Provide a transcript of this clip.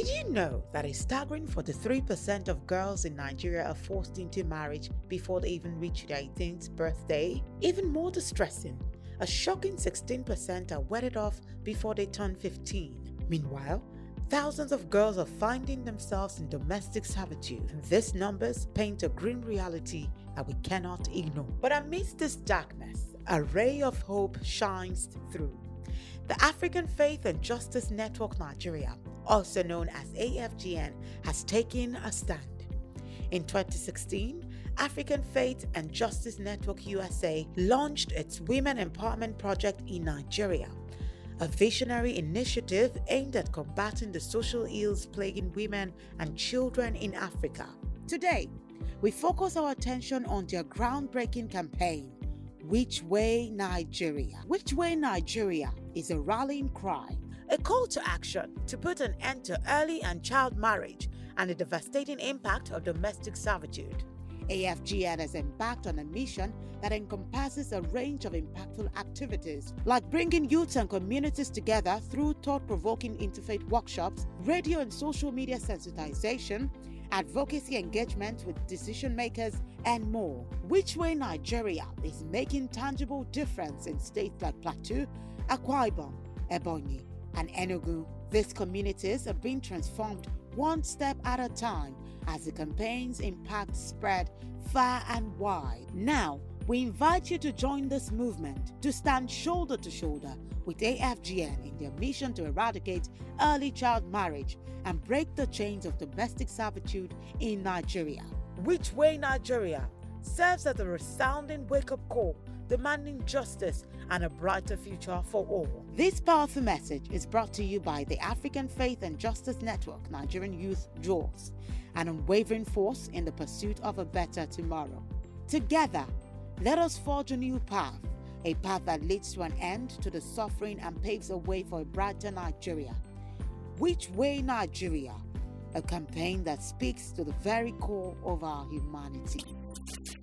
Did you know that a staggering 43% of girls in Nigeria are forced into marriage before they even reach their 18th birthday? Even more distressing, a shocking 16% are wedded off before they turn 15. Meanwhile, thousands of girls are finding themselves in domestic servitude, and these numbers paint a grim reality that we cannot ignore. But amidst this darkness, a ray of hope shines through. The African Faith and Justice Network Nigeria, also known as AFGN, has taken a stand. In 2016, African Faith and Justice Network USA launched its Women Empowerment Project in Nigeria, a visionary initiative aimed at combating the social ills plaguing women and children in Africa. Today, we focus our attention on their groundbreaking campaign, Which Way Nigeria? Which Way Nigeria is a rallying cry, a call to action to put an end to early and child marriage and the devastating impact of domestic servitude. AFGN has embarked on a mission that encompasses a range of impactful activities, like bringing youths and communities together through thought-provoking interfaith workshops, radio and social media sensitization, advocacy engagement with decision makers, and more. Which Way Nigeria is making tangible difference in states like Plateau, Akwa Ibom, Ebonyi, and Enugu. These communities are being transformed one step at a time as the campaign's impact spread far and wide. Now, we invite you to join this movement, to stand shoulder to shoulder with AFGN in their mission to eradicate early child marriage and break the chains of domestic servitude in Nigeria. Which Way Nigeria serves as a resounding wake-up call, demanding justice and a brighter future for all. This powerful message is brought to you by the African Faith and Justice Network Nigerian Youth JOS, an unwavering force in the pursuit of a better tomorrow. Together, let us forge a new path, a path that leads to an end to the suffering and paves a way for a brighter Nigeria. Which Way Nigeria? A campaign that speaks to the very core of our humanity.